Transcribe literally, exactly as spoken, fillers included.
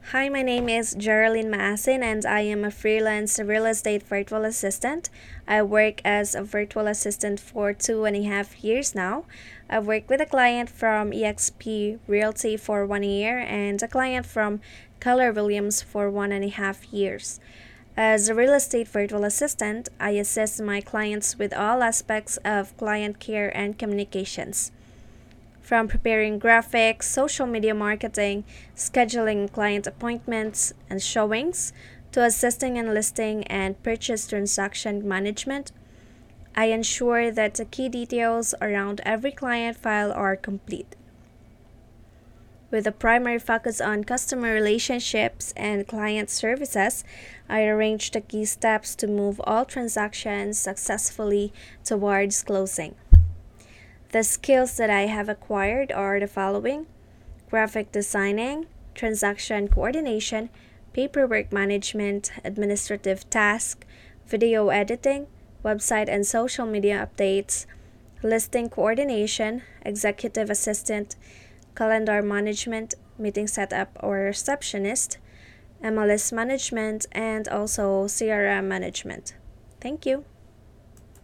Hi, my name is Geraldine Maasin and I am a freelance real estate virtual assistant. I work as a virtual assistant for two and a half years now. I've worked with a client from eXp Realty for one year and a client from Keller Williams for one and a half years. As a real estate virtual assistant, I assist my clients with all aspects of client care and communications, from preparing graphics, social media marketing, scheduling client appointments and showings, to assisting in listing and purchase transaction management. I ensure that the key details around every client file are complete. With a primary focus on customer relationships and client services, I arrange the key steps to move all transactions successfully towards closing. The skills that I have acquired are the following: graphic designing, transaction coordination, paperwork management, administrative tasks, video editing, website and social media updates, listing coordination, executive assistant, calendar management, meeting setup or receptionist, M L S management, and also C R M management. Thank you.